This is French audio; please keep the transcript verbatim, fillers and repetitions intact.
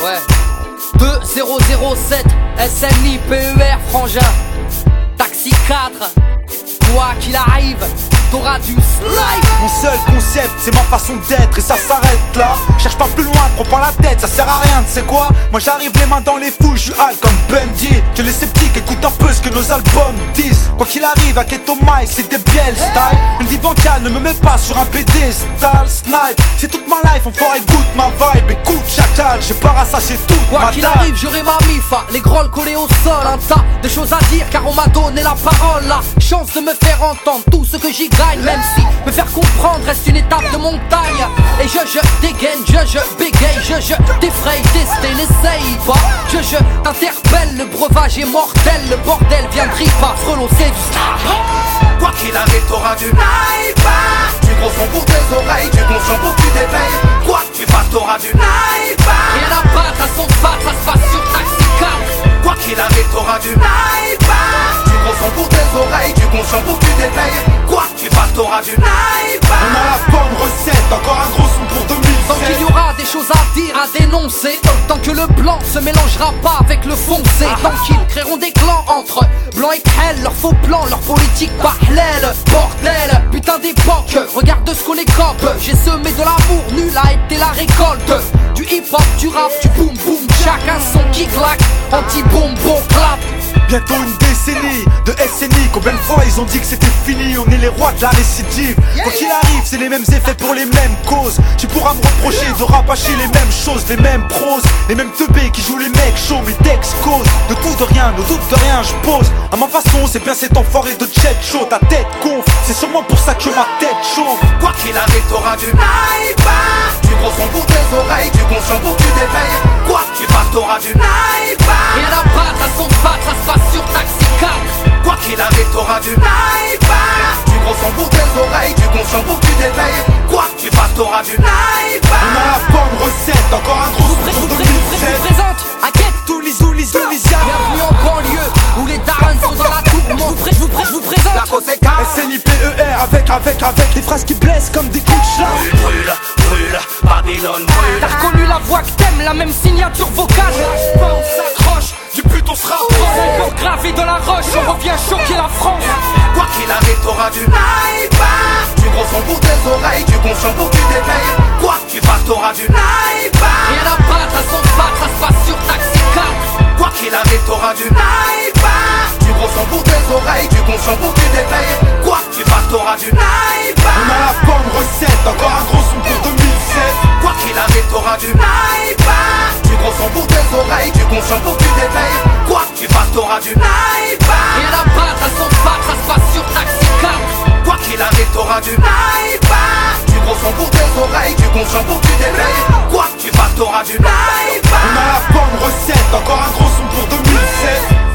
Ouais. deux zéro zéro sept S N I P E R frangin. Taxi quatre. Quoi qu'il arrive, t'auras du slide. Mon seul concept, c'est ma façon d'être et ça s'arrête là. Cherche pas plus loin, prends pas la tête, ça sert à rien, tu sais quoi. Moi j'arrive les mains dans les fouilles, je suis hal comme Bundy. Que les sceptiques écoutent un peu ce que nos albums disent. Quoi qu'il arrive, à Keto Mike, c'est des biels style. Une vie bancale, ne me mets pas sur un pédestal. Snipe, c'est toute ma life, enfoiré goûte ma vibe. Écoute chacal, j'ai pas rassaché toute Quoi ma qu'il dalle. arrive, j'aurai ma mifa, les grolles collées au sol. Un tas de choses à dire car on m'a donné la parole. La chance de me faire entendre tout ce que j'y gagne. Même si me faire comprendre reste une étape de montagne. Et je, je dégaine, je, je bégaye, je, je t'effraye, tester, n'essaye pas. Je, je t'interpelle, le breuvage est mortel. Le bordel viendrait pas relancer du style. Quoi qu'il arrive, t'auras du naïf. Du gros son pour tes oreilles, du conscient pour que tu t'éveilles. Quoi que tu fasses, t'auras du naïf. Rien à battre à son face, ça se passe sur Taxi quatre. Quoi qu'il arrive, t'auras du naïf. Du gros son pour tes oreilles, du conscient pour que tu t'éveilles. Quoi que tu fasses, t'auras du naïf. On a la bonne recette, encore un gros son pour deux mille sept. Tant qu'il y aura des choses à dire, à dénoncer. Tant que le blanc se mélangera pas avec le foncé. Tant qu'ils créeront des clans entre blanc et crêle. Leurs faux plans, leur politique parallèle. Bordel, putain d'époque, regarde ce qu'on écope. J'ai semé de l'amour, nul a été la récolte. Du hip-hop, du rap, du boom boom. Chacun son qui claque, anti-boom, bon clap. Bientôt une décennie de S N I. Combien de fois ils ont dit que c'était fini. On est les rois de la récidive. Quoi qu'il arrive, c'est les mêmes effets pour les mêmes causes. Tu pourras me reprocher de rabâcher les mêmes choses, les mêmes proses, les mêmes teubés qui jouent les mecs chauds. Mes textes causent de tout de rien, ne doute de rien, je pose. À ma façon, c'est bien cet enfoiré de jet chaud. Ta tête gonfle, c'est sûrement pour ça que ma tête chauffe. Quoi qu'il arrive, t'auras du naïf. Du gros son pour tes oreilles, du conscient pour que tu t'éveilles. Quoi que tu fasses, t'auras du naïf. Rien à battre à son face, ça se passe sur Taxi quatre. Quoi qu'il arrive, t'auras du naïf. Du gros son pour tes oreilles, du conscient pour que tu t'éveilles. Quoi que tu fasses, t'auras du naïf. On a la bonne recette, encore un gros Je son vous pour pré- deux je mille vous sept. présente à quête. Tous les oulis, oulis, Bienvenue en banlieue où les darons sont dans la tourmente. Je vous, pré- je vous, pré- je vous présente La conséquence. S N I P E R avec, avec, avec des phrases qui blessent comme des coups de chat. Brûle, brûle, Babylone brûle. T'as reconnu la voix que t'aimes, la même signature vocale. On s'accroche, du but on se rapproche. Encore gravé dans la roche, on revient choquer la France. Quoi qu'il arrive, t'auras du naïf. Du gros son pour tes oreilles, du conscient pour que tu t'éveilles. Quoi que tu fasses, t'auras du naïf. Rien à battre à son face, ça se passe sur Taxi quatre. Quoi qu'il arrive, t'auras du naïf. Du gros son pour tes oreilles, du conscient pour que tu t'éveilles. Quoi que tu fasses, t'auras du naïf. On a la bonne recette, encore un gros son pour deux mille sept. Quoi qu'il arrive, t'auras du naïf. Du gros son pour tes oreilles, du conscient pour que tu t'éveilles. Quoi que tu fasses, t'auras du naïf. Rien à battre à son face, ça se passe sur Taxi quatre. Quoi qu'il arrive, t'auras du naïf. Du gros son pour tes oreilles, du conscient pour que tu t'éveilles. Quoi que tu fasses, t'auras du naïf. On a la bonne recette, encore un gros son pour deux mille sept.